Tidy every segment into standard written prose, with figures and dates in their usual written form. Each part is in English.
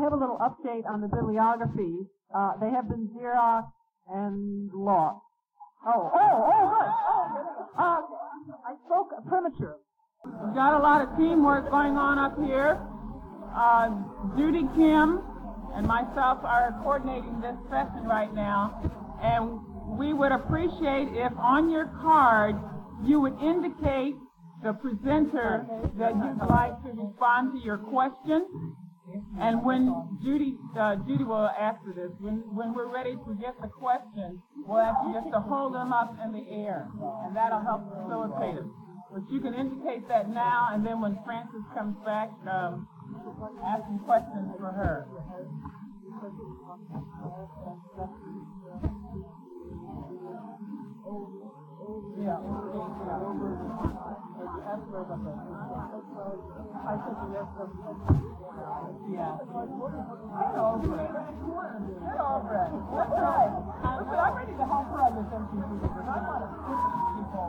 have a little update on the bibliographies. They have been Xerox and lost. Good. I spoke premature. We've got a lot of teamwork going on up here. Judy Kim and myself are coordinating this session right now, and we would appreciate if on your card you would indicate the presenter that you'd like to respond to your question. And when Judy will answer this, when we're ready to get the question, we'll ask you just to hold them up in the air, and that'll help facilitate it. But you can indicate that now, and then when Frances comes back, ask some questions for her. Yeah. Yeah. Get over it. That's right. I'm ready to help her on this MTV because I want to push people.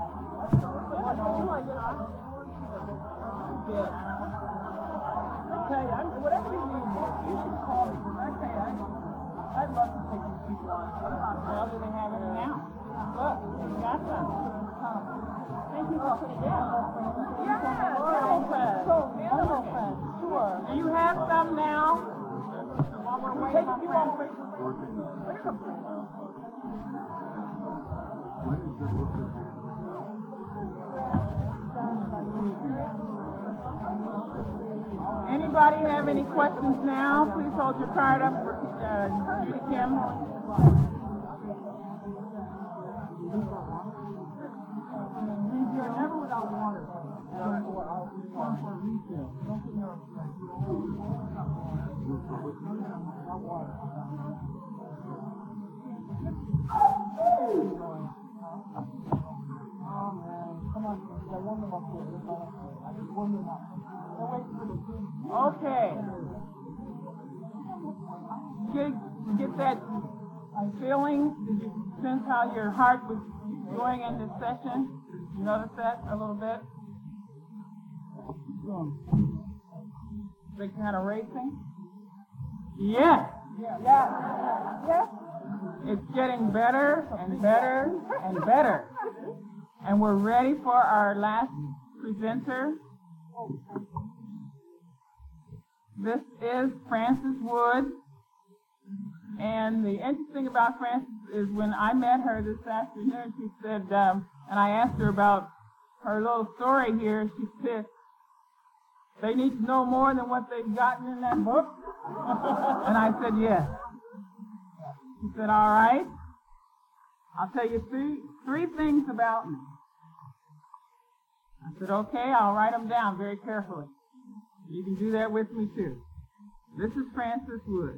Okay, whatever you need, you should call me. I'd love to take these people on. Well, do they have any now? Look, we got some. Thank you for putting it down. Animal friends. Sure. Do you have some now? Take a few on Anybody have any questions now? Please hold your card up for Judy Kim. Never without water. Okay. Get that feeling? Did you sense how your heart was going in this session? You notice that a little bit? They kind of racing? Yes. Yes. It's getting better and better and better. And we're ready for our last presenter. This is Frances Wood. And the interesting thing about Frances is when I met her this afternoon, she said, and I asked her about her little story here, she said, they need to know more than what they've gotten in that book. And I said, yes. She said, all right. I'll tell you three things about me. I said, okay, I'll write them down very carefully. You can do that with me too. This is Frances Wood.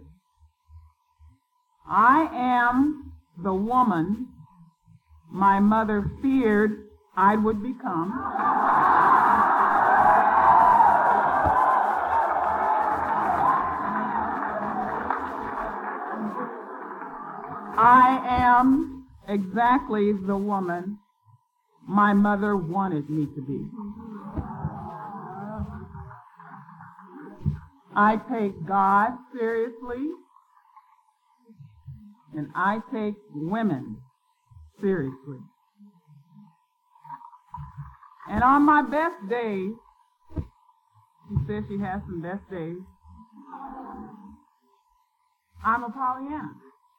I am the woman my mother feared I would become. I am exactly the woman my mother wanted me to be. I take God seriously, and I take women seriously. And on my best days, she says she has some best days, I'm a Pollyanna.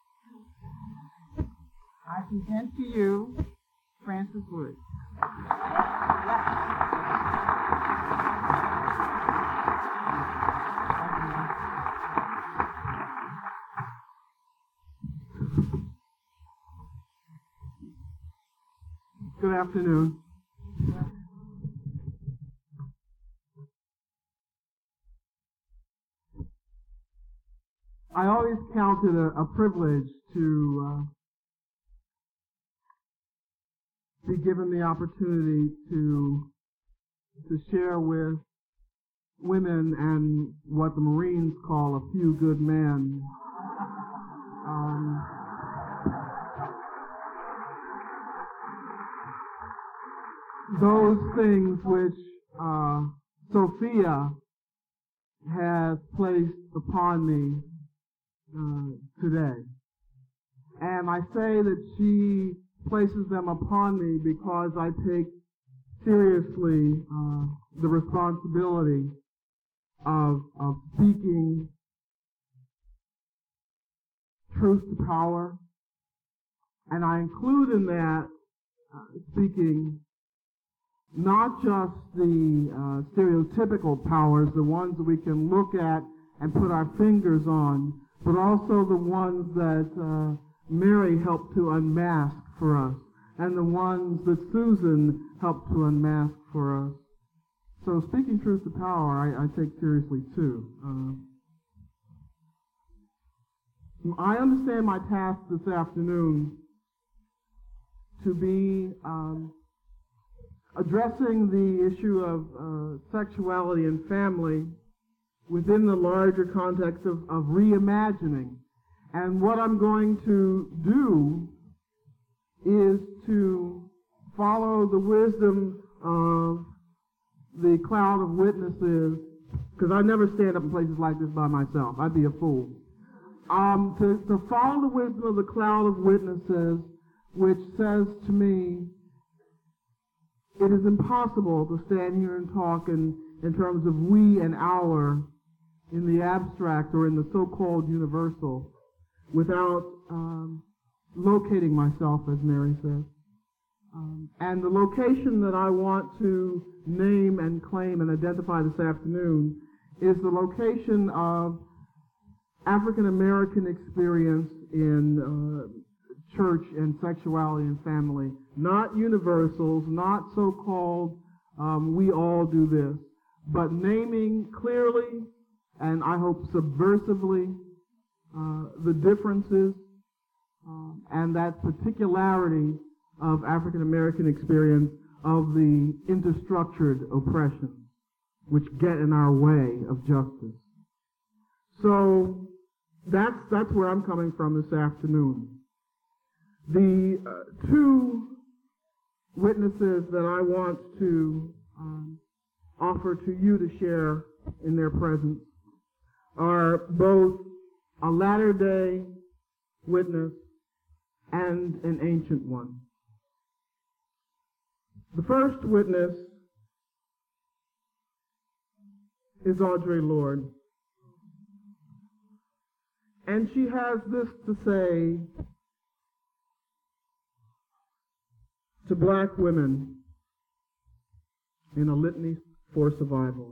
I present to you Frances Wood. Good afternoon. I always count it a privilege to be given the opportunity to share with women and what the Marines call a few good men. Those things which Sophia has placed upon me today. And I say that she places them upon me because I take seriously the responsibility of speaking truth to power, and I include in that speaking not just the stereotypical powers, the ones that we can look at and put our fingers on, but also the ones that Mary helped to unmask for us, and the ones that Susan helped to unmask for us. So speaking truth to power, I take seriously too. I understand my task this afternoon to be addressing the issue of sexuality and family within the larger context of reimagining. And what I'm going to do is to follow the wisdom of the cloud of witnesses, because I never stand up in places like this by myself. I'd be a fool. To follow the wisdom of the cloud of witnesses, which says to me, it is impossible to stand here and talk in terms of we and our in the abstract or in the so-called universal without locating myself, as Mary says. And the location that I want to name and claim and identify this afternoon is the location of African American experience in church and sexuality and family. Not universals, not so-called we all do this, but naming clearly and I hope subversively the differences and that particularity of African American experience of the interstructured oppressions which get in our way of justice. So that's where I'm coming from this afternoon. The two witnesses that I want to offer to you to share in their presence are both a latter-day witness and an ancient one. The first witness is Audre Lorde. And she has this to say to black women in a litany for survival.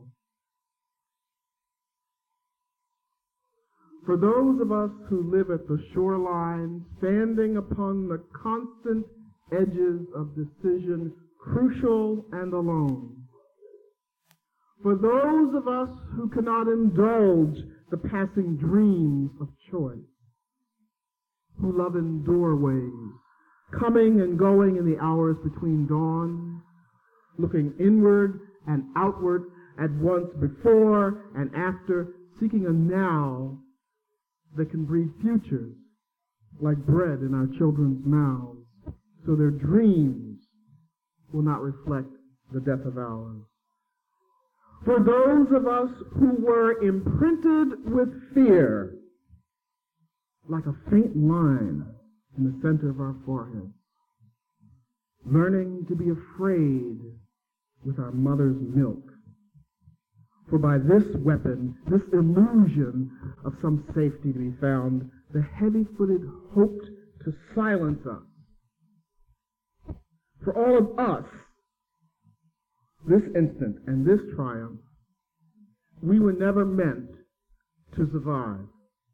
For those of us who live at the shoreline, standing upon the constant edges of decision, crucial and alone. For those of us who cannot indulge the passing dreams of choice, who love in doorways, coming and going in the hours between dawn, looking inward and outward at once before and after, seeking a now that can breed futures like bread in our children's mouths, so their dreams will not reflect the death of ours. For those of us who were imprinted with fear, like a faint line in the center of our forehead, learning to be afraid with our mother's milk. For by this weapon, this illusion of some safety to be found, the heavy-footed hoped to silence us. For all of us, this instant and this triumph, we were never meant to survive.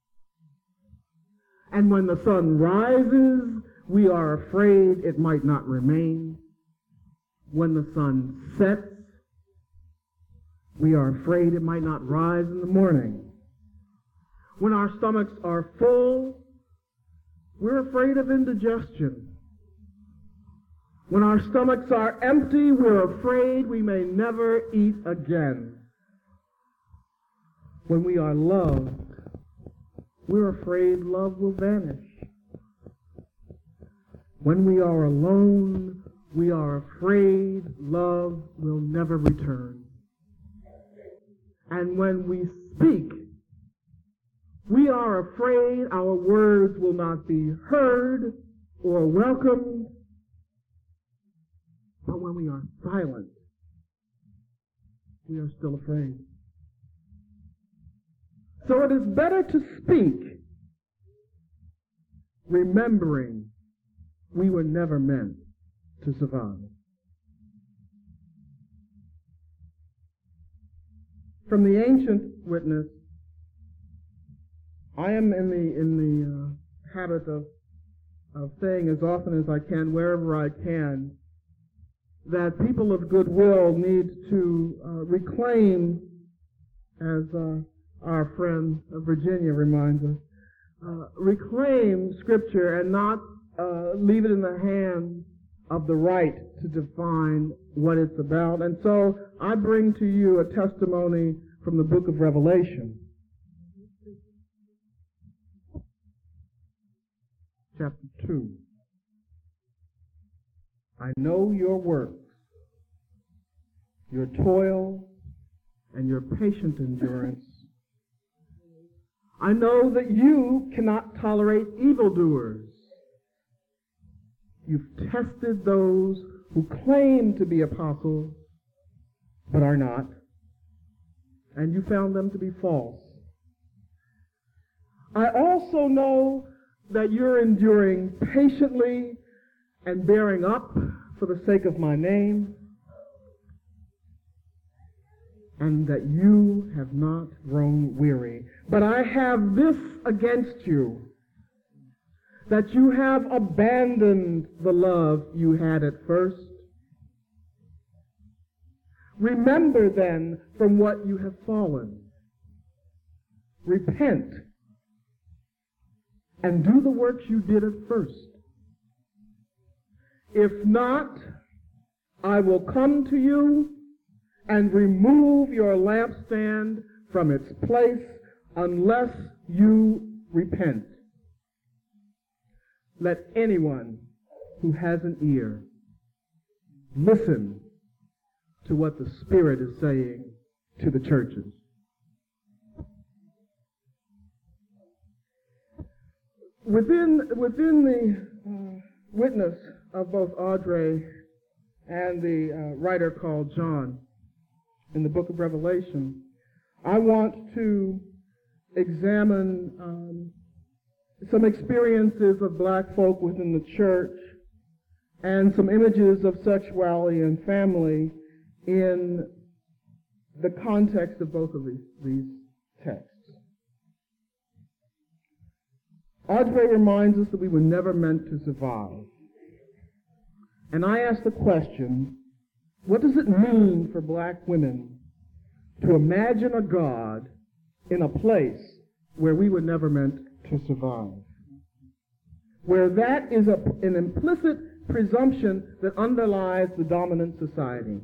And when the sun rises, we are afraid it might not remain. When the sun sets, we are afraid it might not rise in the morning. When our stomachs are full, we're afraid of indigestion. When our stomachs are empty, we're afraid we may never eat again. When we are loved, we're afraid love will vanish. When we are alone, we are afraid love will never return. And when we speak, we are afraid our words will not be heard or welcomed. But when we are silent, we are still afraid. So it is better to speak, remembering we were never meant to survive. From the ancient witness, I am in the habit of saying as often as I can, wherever I can, that people of goodwill need to reclaim, as our friend Virginia reminds us, reclaim Scripture and not leave it in the hands of the right to define what it's about. And so I bring to you a testimony from the book of Revelation, chapter 2. I know your works, your toil, and your patient endurance. I know that you cannot tolerate evildoers. You've tested those who claim to be apostles, but are not, and you found them to be false. I also know that you're enduring patiently and bearing up for the sake of my name, and that you have not grown weary. But I have this against you, that you have abandoned the love you had at first. Remember then from what you have fallen. Repent and do the works you did at first. If not, I will come to you and remove your lampstand from its place unless you repent. Let anyone who has an ear listen to what the Spirit is saying to the churches. Within the witness of both Audrey and the writer called John in the book of Revelation, I want to examine some experiences of black folk within the church and some images of sexuality and family in the context of both of these texts. Audrey reminds us that we were never meant to survive. And I ask the question, what does it mean for black women to imagine a God in a place where we were never meant to survive? Where that is an implicit presumption that underlies the dominant society.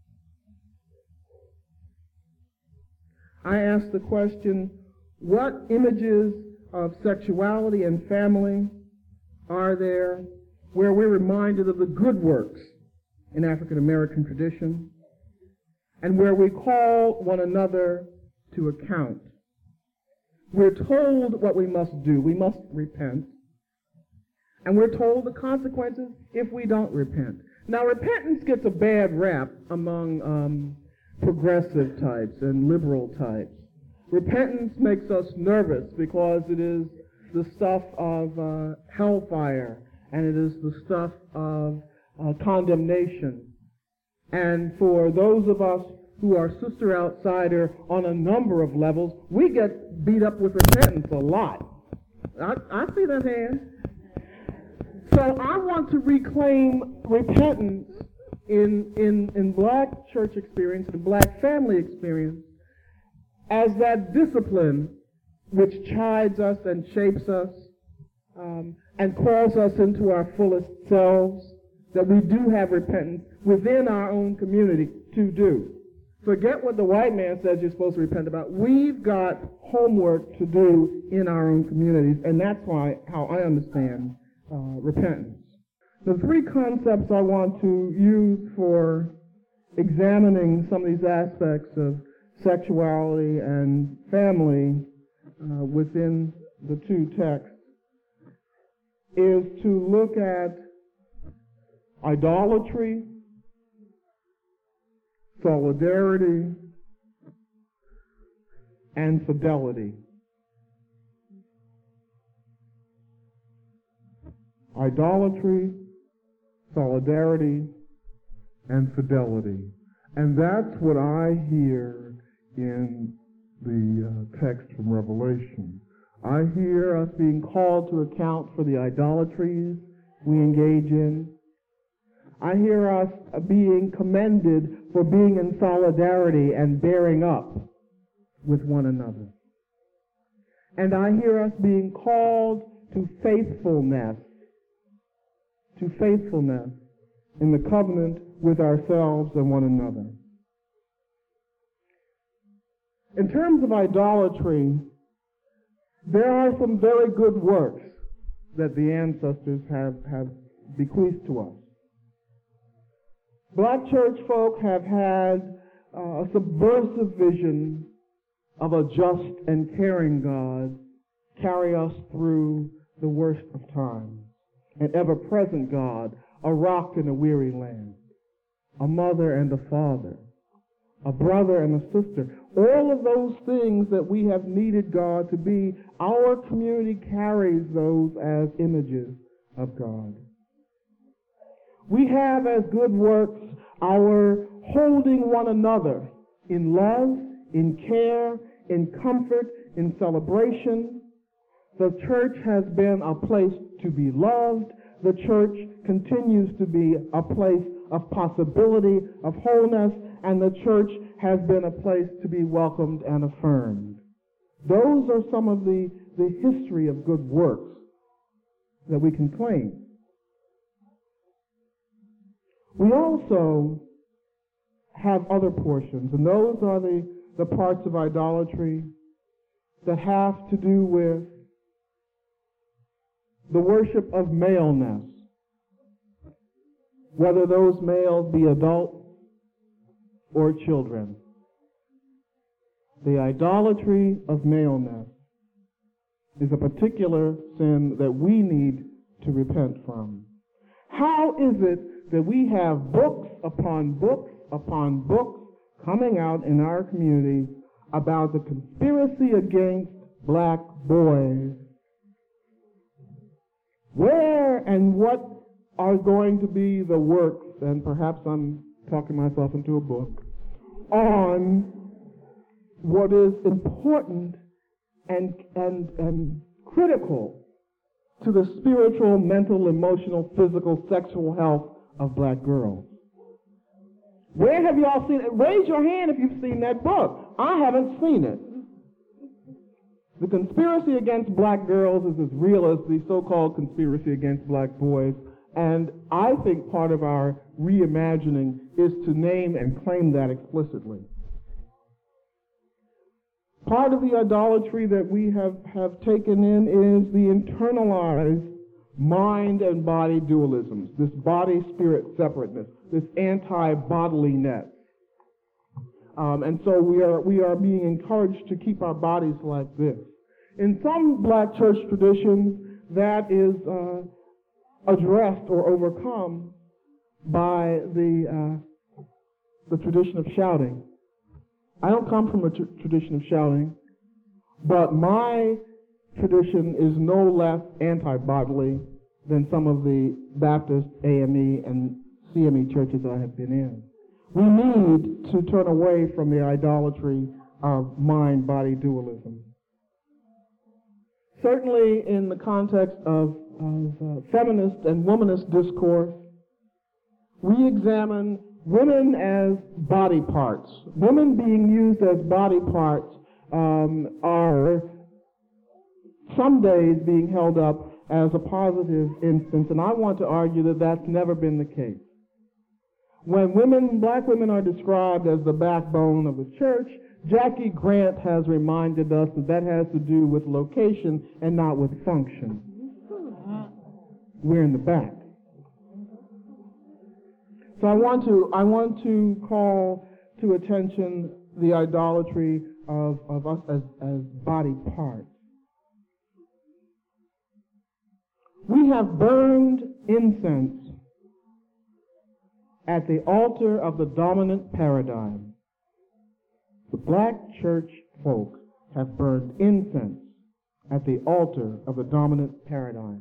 I ask the question, what images of sexuality and family are there where we're reminded of the good works in African American tradition and where we call one another to account? We're told what we must do. We must repent. And we're told the consequences if we don't repent. Now, repentance gets a bad rap among progressive types and liberal types. Repentance makes us nervous because it is the stuff of hellfire, and it is the stuff of condemnation. And for those of us who are sister outsider on a number of levels, we get beat up with repentance a lot. I see that hand. So I want to reclaim repentance in black church experience, in black family experience, as that discipline which chides us and shapes us and calls us into our fullest selves, that we do have repentance within our own community to do. Forget what the white man says you're supposed to repent about. We've got homework to do in our own communities, and that's how I understand repentance. The three concepts I want to use for examining some of these aspects of sexuality and family within the two texts is to look at idolatry, solidarity, and fidelity. Idolatry, solidarity, and fidelity. And that's what I hear in the text from Revelation. I hear us being called to account for the idolatries we engage in. I hear us being commended for being in solidarity and bearing up with one another. And I hear us being called to faithfulness in the covenant with ourselves and one another. In terms of idolatry, there are some very good works that the ancestors have bequeathed to us. Black church folk have had a subversive vision of a just and caring God carry us through the worst of times. An ever-present God, a rock in a weary land, a mother and a father, a brother and a sister. All of those things that we have needed God to be, our community carries those as images of God. We have as good works our holding one another in love, in care, in comfort, in celebration. The church has been a place to be loved. The church continues to be a place of possibility, of wholeness, and the church has been a place to be welcomed and affirmed. Those are some of the history of good works that we can claim. We also have other portions, and those are the parts of idolatry that have to do with the worship of maleness, whether those males be adults or children. The idolatry of maleness is a particular sin that we need to repent from. How is it that we have books upon books upon books coming out in our community about the conspiracy against black boys? Where and what are going to be the works, and perhaps I'm talking myself into a book, on what is important and critical to the spiritual, mental, emotional, physical, sexual health of black girls? Where have y'all seen it? Raise your hand if you've seen that book. I haven't seen it. The conspiracy against black girls is as real as the so-called conspiracy against black boys, and I think part of our reimagining is to name and claim that explicitly. Part of the idolatry that we have taken in is the internalized mind and body dualisms, this body-spirit separateness, this anti-bodyliness. And so we are being encouraged to keep our bodies like this. In some black church traditions, that is addressed or overcome by the tradition of shouting. I don't come from a tradition of shouting, but my tradition is no less anti-bodily than some of the Baptist, AME, and CME churches I have been in. We need to turn away from the idolatry of mind-body dualism. Certainly in the context of feminist and womanist discourse, we examine women as body parts. Women being used as body parts are some days being held up as a positive instance, and I want to argue that that's never been the case. When black women are described as the backbone of the church, Jackie Grant has reminded us that has to do with location and not with function. We're in the back. So I want to call to attention the idolatry of us as body parts. We have burned incense at the altar of the dominant paradigm. The black church folk have burned incense at the altar of the dominant paradigm.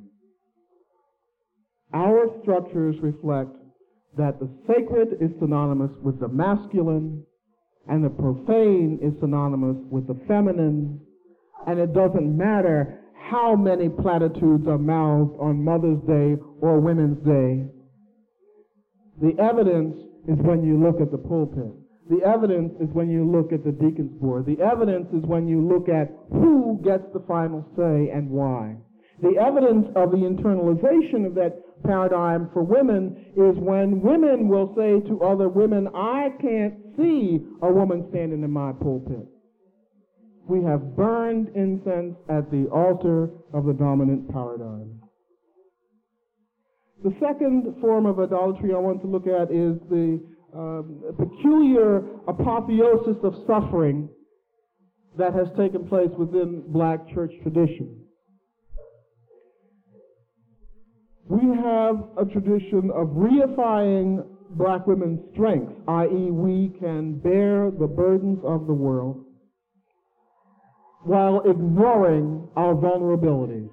Our structures reflect that the sacred is synonymous with the masculine and the profane is synonymous with the feminine, and it doesn't matter how many platitudes are mouthed on Mother's Day or Women's Day. The evidence is when you look at the pulpit. The evidence is when you look at the deacon's board. The evidence is when you look at who gets the final say and why. The evidence of the internalization of that paradigm for women is when women will say to other women, I can't see a woman standing in my pulpit. We have burned incense at the altar of the dominant paradigm. The second form of idolatry I want to look at is the peculiar apotheosis of suffering that has taken place within black church tradition. We have a tradition of reifying black women's strength, i.e. we can bear the burdens of the world while ignoring our vulnerabilities.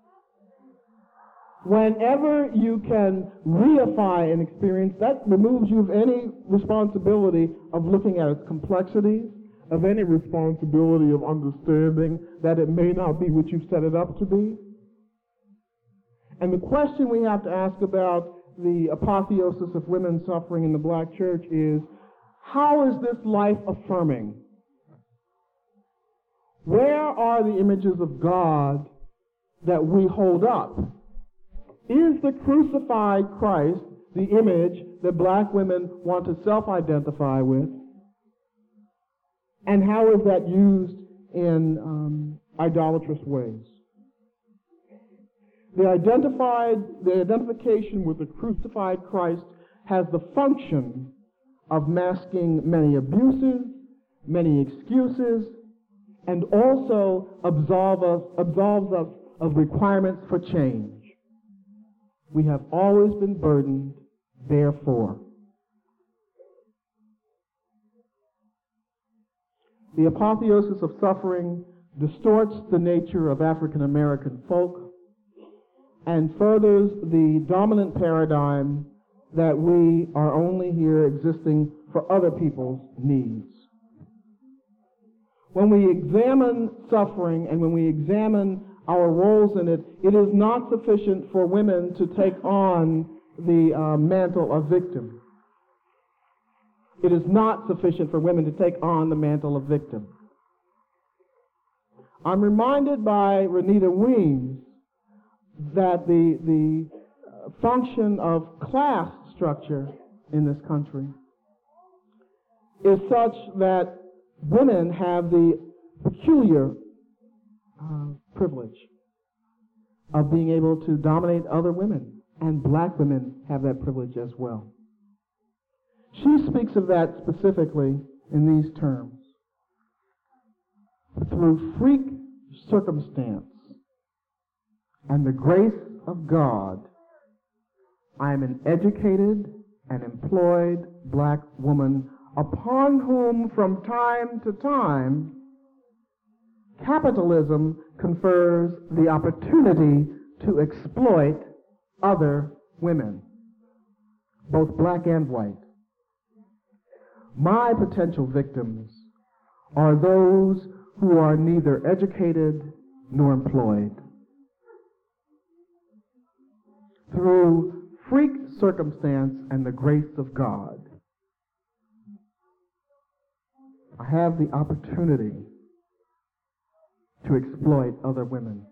Whenever you can reify an experience, that removes you of any responsibility of looking at its complexities, of any responsibility of understanding that it may not be what you've set it up to be. And the question we have to ask about the apotheosis of women's suffering in the black church is, how is this life affirming? Where are the images of God that we hold up? Is the crucified Christ the image that black women want to self-identify with? And how is that used in idolatrous ways? The identification with the crucified Christ has the function of masking many abuses, many excuses, and also absolves us of requirements for change. We have always been burdened, therefore. The apotheosis of suffering distorts the nature of African American folk and furthers the dominant paradigm that we are only here existing for other people's needs. When we examine suffering and when we examine our roles in it, it is not sufficient for women to take on the mantle of victim. It is not sufficient for women to take on the mantle of victim. I'm reminded by Renita Weems that the function of class structure in this country is such that women have the peculiar privilege of being able to dominate other women, and black women have that privilege as well. She speaks of that specifically in these terms. Through freak circumstance and the grace of God, I am an educated and employed black woman upon whom from time to time capitalism confers the opportunity to exploit other women, both black and white. My potential victims are those who are neither educated nor employed. Through freak circumstance and the grace of God, I have the opportunity to exploit other women.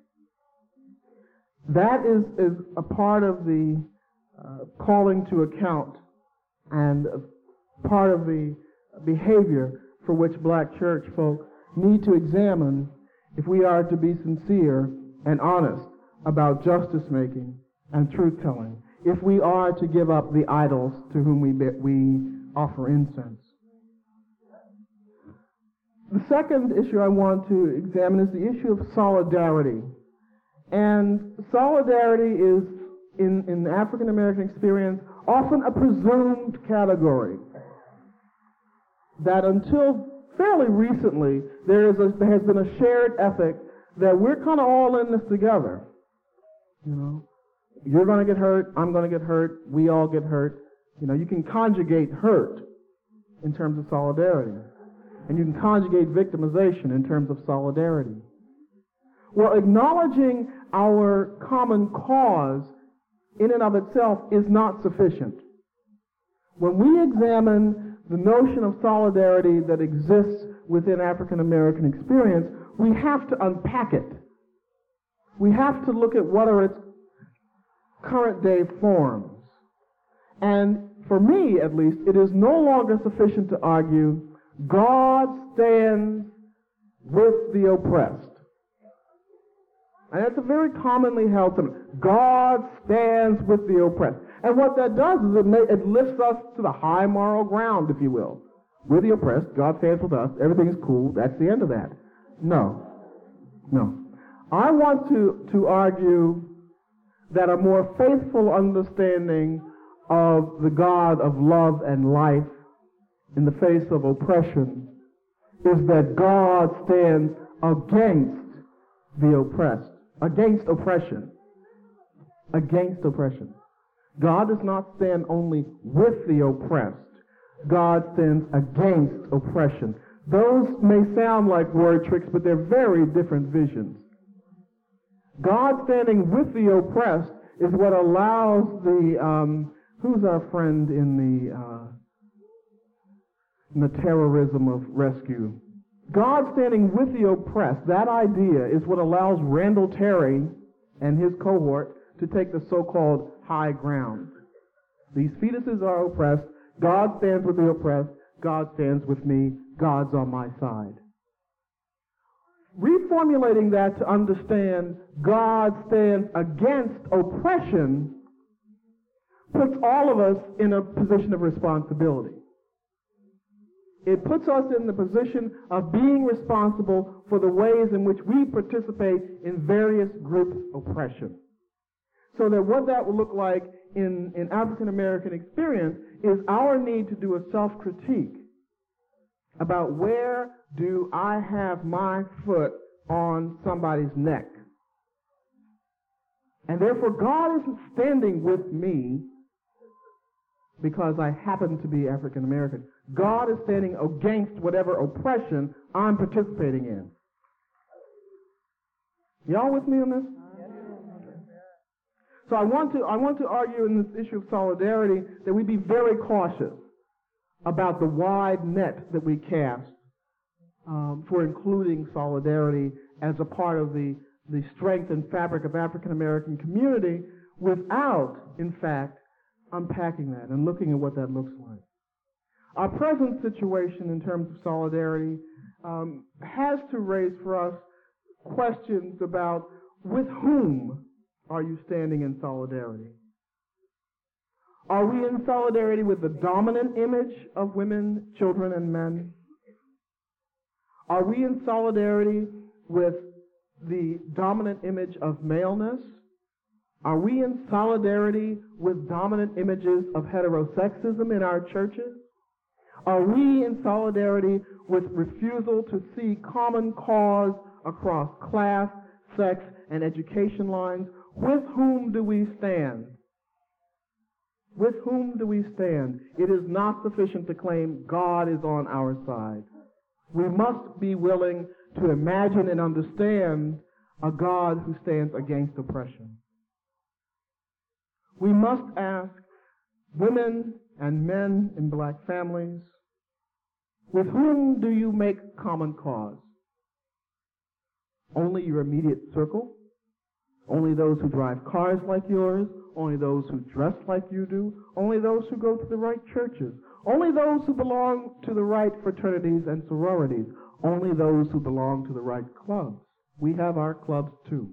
That is a part of the calling to account and part of the behavior for which black church folk need to examine if we are to be sincere and honest about justice making and truth telling, if we are to give up the idols to whom we offer incense. The second issue I want to examine is the issue of solidarity. And solidarity is, in the African American experience, often a presumed category. That until fairly recently, there has been a shared ethic that we're kind of all in this together. You know, you're going to get hurt, I'm going to get hurt, we all get hurt. You know, you can conjugate hurt in terms of solidarity. And you can conjugate victimization in terms of solidarity. Well, acknowledging our common cause in and of itself is not sufficient. When we examine the notion of solidarity that exists within African American experience, we have to unpack it. We have to look at what are its current day forms. And for me, at least, it is no longer sufficient to argue God stands with the oppressed. And that's a very commonly held sentiment. God stands with the oppressed. And what that does is it lifts us to the high moral ground, if you will. We're the oppressed, God stands with us, everything's cool, that's the end of that. No. I want to argue that a more faithful understanding of the God of love and life in the face of oppression is that God stands against the oppressed, against oppression. God does not stand only with the oppressed. God stands against oppression. Those may sound like word tricks, but they're very different visions. God standing with the oppressed is what allows the, who's our friend in the terrorism of rescue? God standing with the oppressed, that idea is what allows Randall Terry and his cohort to take the so-called high ground. These fetuses are oppressed. God stands with the oppressed. God stands with me. God's on my side. Reformulating that to understand God stands against oppression puts all of us in a position of responsibility. It puts us in the position of being responsible for the ways in which we participate in various groups' oppression. So that what that will look like in African American experience is our need to do a self-critique about where do I have my foot on somebody's neck. And therefore God isn't standing with me because I happen to be African American. God is standing against whatever oppression I'm participating in. Y'all with me on this? So I want to argue in this issue of solidarity that we be very cautious about the wide net that we cast for including solidarity as a part of the strength and fabric of African American community without, in fact, unpacking that and looking at what that looks like. Our present situation in terms of solidarity has to raise for us questions about with whom are you standing in solidarity? Are we in solidarity with the dominant image of women, children, and men? Are we in solidarity with the dominant image of maleness? Are we in solidarity with dominant images of heterosexism in our churches? Are we in solidarity with refusal to see common cause across class, sex, and education lines? With whom do we stand? With whom do we stand? It is not sufficient to claim God is on our side. We must be willing to imagine and understand a God who stands against oppression. We must ask women and men in black families, with whom do you make common cause? Only your immediate circle? Only those who drive cars like yours? Only those who dress like you do? Only those who go to the right churches? Only those who belong to the right fraternities and sororities? Only those who belong to the right clubs? We have our clubs too.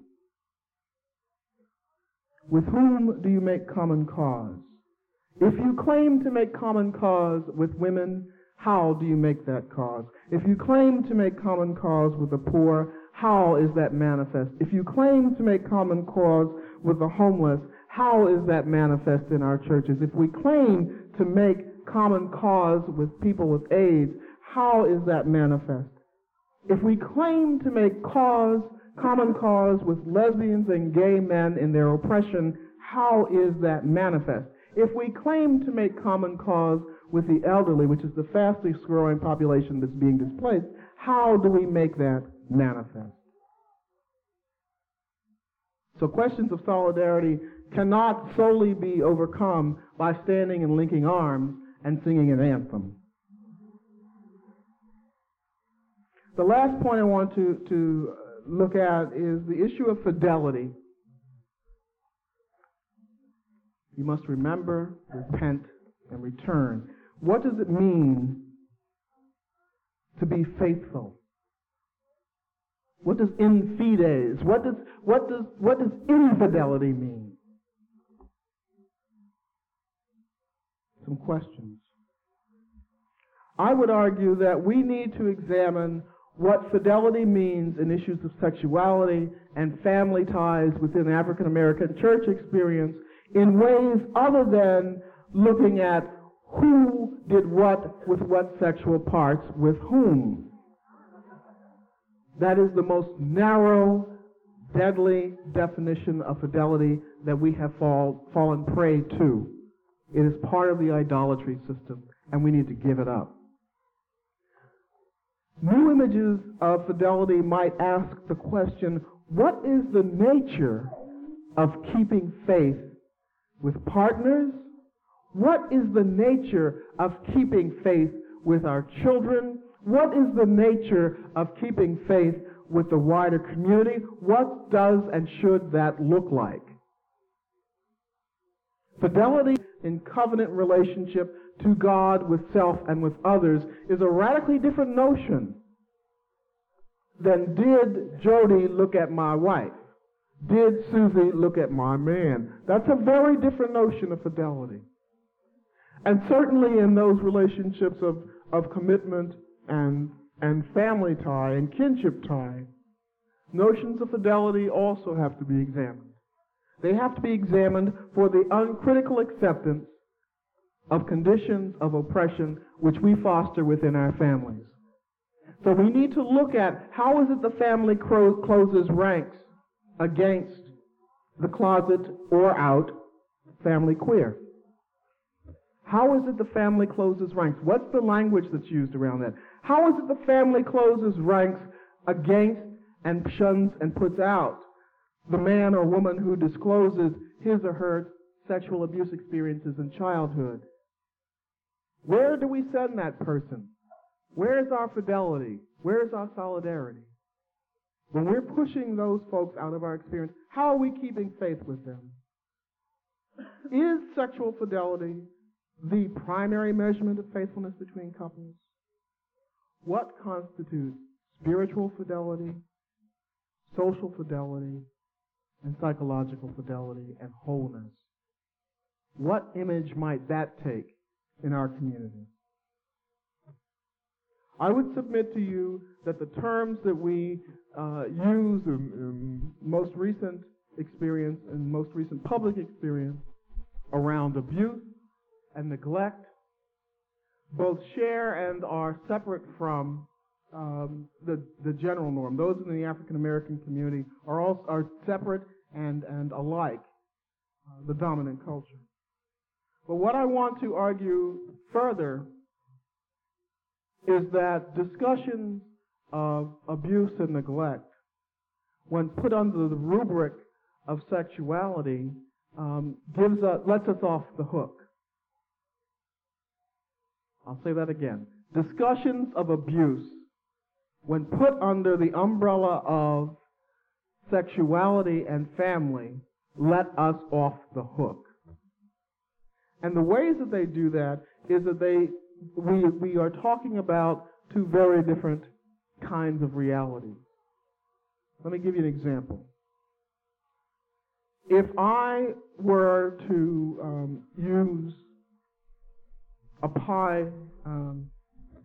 With whom do you make common cause? If you claim to make common cause with women, how do you make that cause? If you claim to make common cause with the poor, how is that manifest? If you claim to make common cause with the homeless, how is that manifest in our churches? If we claim to make common cause with people with AIDS, how is that manifest? If we claim to make common cause with lesbians and gay men in their oppression, how is that manifest? If we claim to make common cause with the elderly, which is the fastest growing population that's being displaced, how do we make that manifest? So questions of solidarity cannot solely be overcome by standing and linking arms and singing an anthem. The last point I want to look at is the issue of fidelity. You must remember, repent, and return. What does it mean to be faithful? What does infides? What does infidelity mean? Some questions. I would argue that we need to examine what fidelity means in issues of sexuality and family ties within the African American church experience in ways other than looking at who did what with what sexual parts with whom. That is the most narrow, deadly definition of fidelity that we have fallen prey to. It is part of the idolatry system, and we need to give it up. New images of fidelity might ask the question, what is the nature of keeping faith with partners? What is the nature of keeping faith with our children? What is the nature of keeping faith with the wider community? What does and should that look like? Fidelity in covenant relationship to God, with self, and with others is a radically different notion than did Jody look at my wife? Did Susie look at my man? That's a very different notion of fidelity. And certainly in those relationships of commitment and family tie and kinship tie, notions of fidelity also have to be examined. They have to be examined for the uncritical acceptance of conditions of oppression which we foster within our families. So we need to look at how is it the family closes ranks against the closet or out family queer. How is it the family closes ranks? What's the language that's used around that? How is it the family closes ranks against and shuns and puts out the man or woman who discloses his or her sexual abuse experiences in childhood? Where do we send that person? Where is our fidelity? Where is our solidarity? When we're pushing those folks out of our experience, how are we keeping faith with them? Is sexual fidelity the primary measurement of faithfulness between couples? What constitutes spiritual fidelity, social fidelity, and psychological fidelity and wholeness? What image might that take in our community? I would submit to you that the terms that we use in most recent experience and most recent public experience around abuse and neglect both share and are separate from the general norm. Those in the African American community are separate and alike the dominant culture. But what I want to argue further is that discussions of abuse and neglect, when put under the rubric of sexuality, lets us off the hook. I'll say that again. Discussions of abuse, when put under the umbrella of sexuality and family, let us off the hook. And the ways that they do that is that we are talking about two very different kinds of reality. Let me give you an example. If I were to use a pie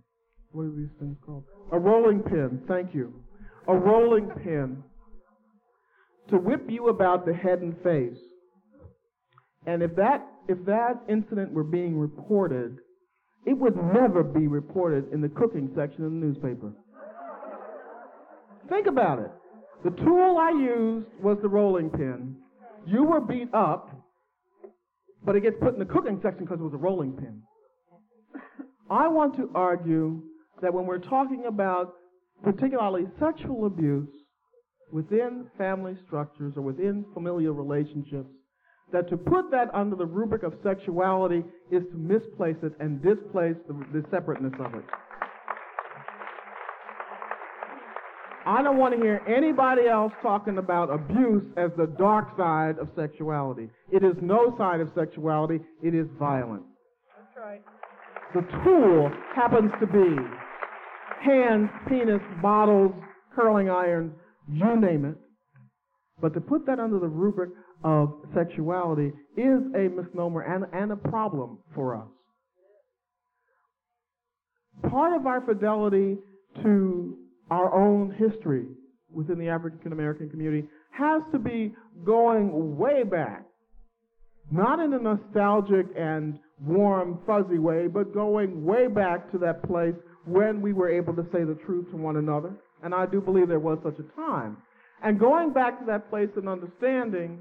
what are these things called? A rolling pin, thank you. A rolling pin to whip you about the head and face. And if that incident were being reported, it would never be reported in the cooking section of the newspaper. Think about it. The tool I used was the rolling pin. You were beat up, but it gets put in the cooking section because it was a rolling pin. I want to argue that when we're talking about particularly sexual abuse within family structures or within familial relationships, that to put that under the rubric of sexuality is to misplace it and displace the separateness of it. I don't want to hear anybody else talking about abuse as the dark side of sexuality. It is no side of sexuality. It is violence. That's right. The tool happens to be hands, penis, bottles, curling irons, you name it. But to put that under the rubric of sexuality is a misnomer and a problem for us. Part of our fidelity to our own history within the African American community has to be going way back. Not in a nostalgic and warm, fuzzy way, but going way back to that place when we were able to say the truth to one another. And I do believe there was such a time. And going back to that place and understanding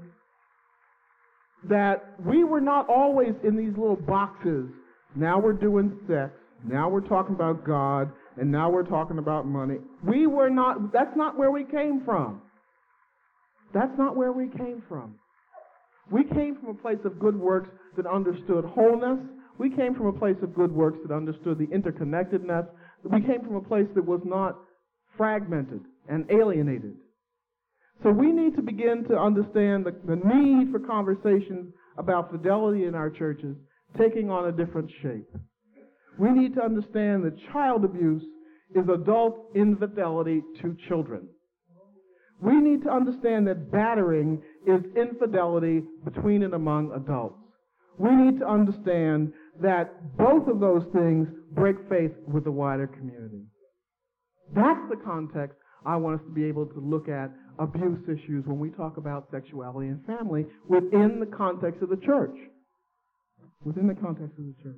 that we were not always in these little boxes. Now we're doing sex. Now we're talking about God. And now we're talking about money. We were not, that's not where we came from. That's not where we came from. We came from a place of good works that understood wholeness. We came from a place of good works that understood the interconnectedness. We came from a place that was not fragmented and alienated. So we need to begin to understand the need for conversations about fidelity in our churches taking on a different shape. We need to understand that child abuse is adult infidelity to children. We need to understand that battering is infidelity between and among adults. We need to understand that both of those things break faith with the wider community. That's the context I want us to be able to look at abuse issues when we talk about sexuality and family within the context of the church. Within the context of the church.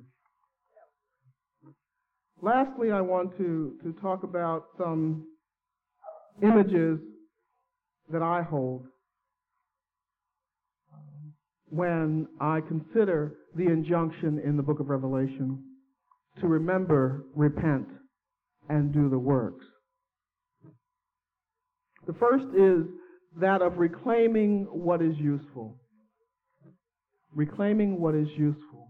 Lastly, I want to talk about some images that I hold when I consider the injunction in the book of Revelation to remember, repent, and do the works. The first is that of reclaiming what is useful. Reclaiming what is useful.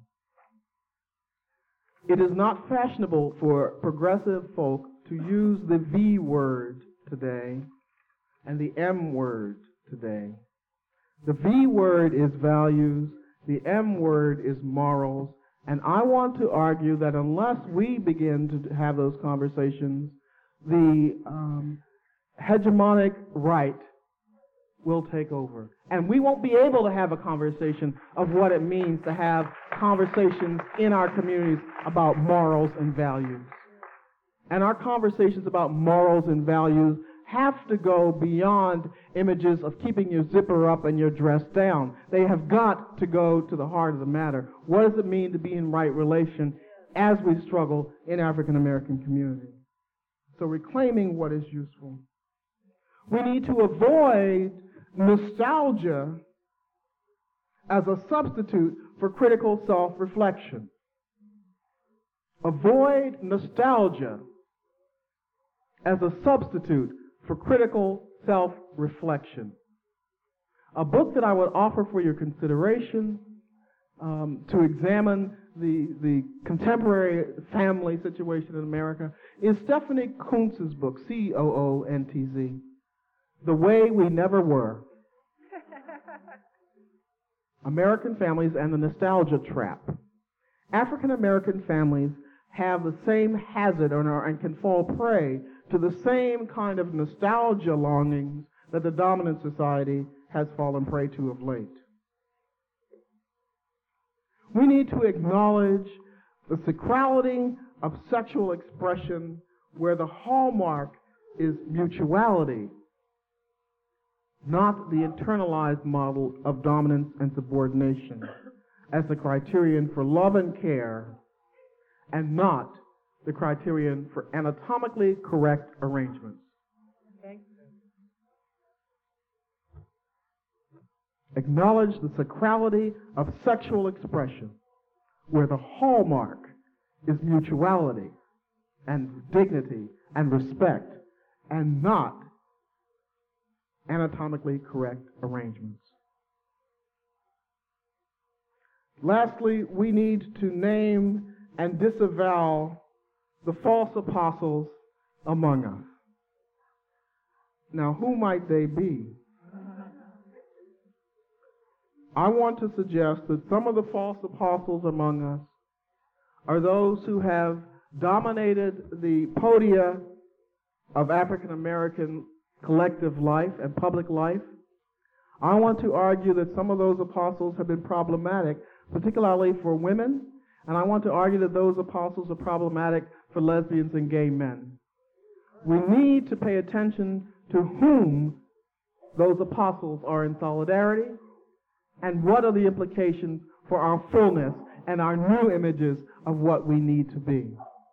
It is not fashionable for progressive folk to use the V word today and the M word today. The V word is values, the M word is morals, and I want to argue that unless we begin to have those conversations, the hegemonic right will take over. And we won't be able to have a conversation of what it means to have conversations in our communities about morals and values. And our conversations about morals and values have to go beyond images of keeping your zipper up and your dress down. They have got to go to the heart of the matter. What does it mean to be in right relation as we struggle in African American community? So reclaiming what is useful. We need to avoid nostalgia as a substitute for critical self-reflection. Avoid nostalgia as a substitute for critical self-reflection. A book that I would offer for your consideration to examine the contemporary family situation in America is Stephanie Coontz's book, C-O-O-N-T-Z, The Way We Never Were. American Families and the Nostalgia Trap. African American families have the same hazard and can fall prey to the same kind of nostalgia longings that the dominant society has fallen prey to of late. We need to acknowledge the sacrality of sexual expression where the hallmark is mutuality, not the internalized model of dominance and subordination as the criterion for love and care, and not the criterion for anatomically correct arrangements. Acknowledge the sacrality of sexual expression, where the hallmark is mutuality and dignity and respect, and not anatomically correct arrangements. Lastly, we need to name and disavow the false apostles among us. Now, who might they be? I want to suggest that some of the false apostles among us are those who have dominated the podia of African American collective life and public life. I want to argue that some of those apostles have been problematic, particularly for women, and I want to argue that those apostles are problematic for lesbians and gay men. We need to pay attention to whom those apostles are in solidarity and what are the implications for our fullness and our new images of what we need to be.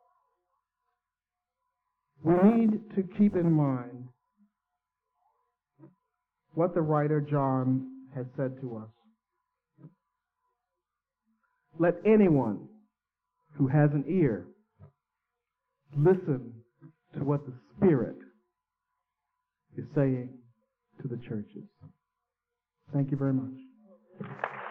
We need to keep in mind what the writer John has said to us. Let anyone who has an ear listen to what the Spirit is saying to the churches. Thank you very much.